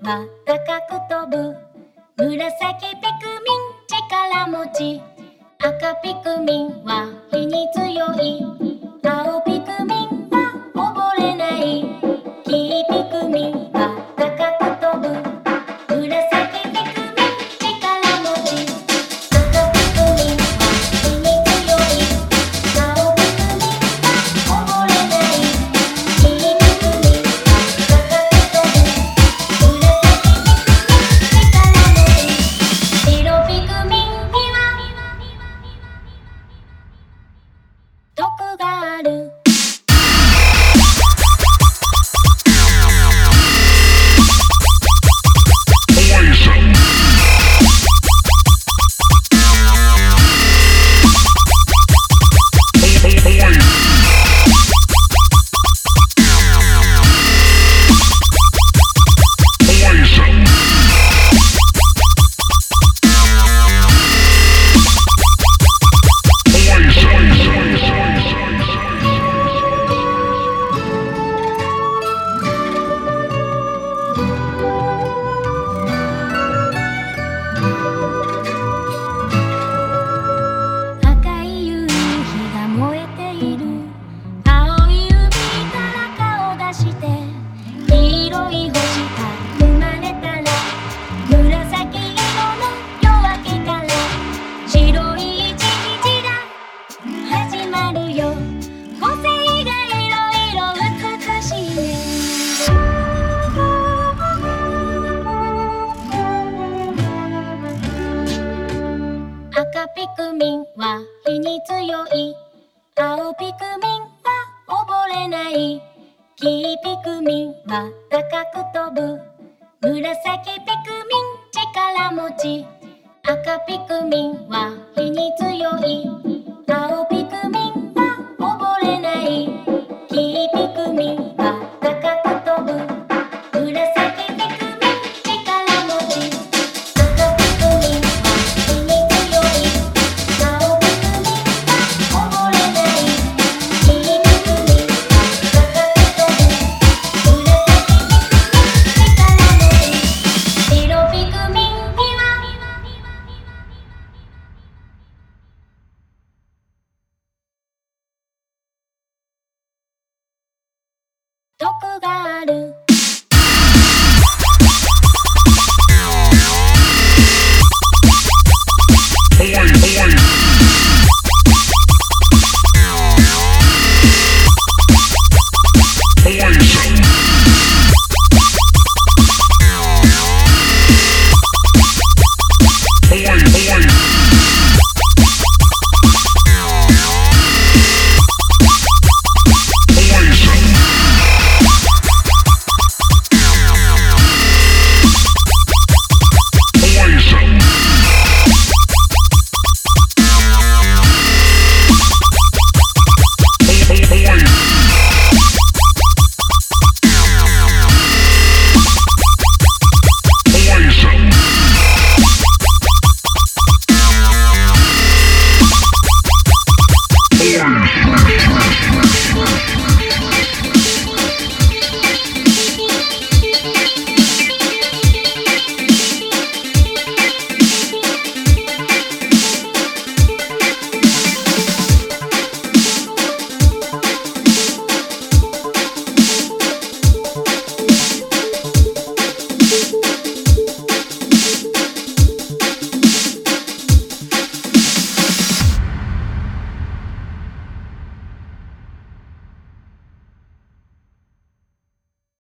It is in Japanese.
は高く飛ぶ。紫ピクミン力持ち。赤ピクミンは火に強い。青ピクミンは溺れない。黄ピクミンは高く飛ぶ。紫ピクミン力持ち。赤ピクミンは火に強い。青ピクミンは溺れない。黄ピクミンは高く飛ぶ。紫ピクミン力持ち。白ピクミンには毒がある。赤い夕日が燃えている。青い海から顔出して。黄色い星が生まれたら。紫色の夜明けから白い一日が始まるよ。個性がいろいろ美しいね。赤ピクミンは火に強い。青ピクミンは溺れない。黄ピクミンは高く飛ぶ。紫ピクミン力持ち。赤ピクミンは火に強い。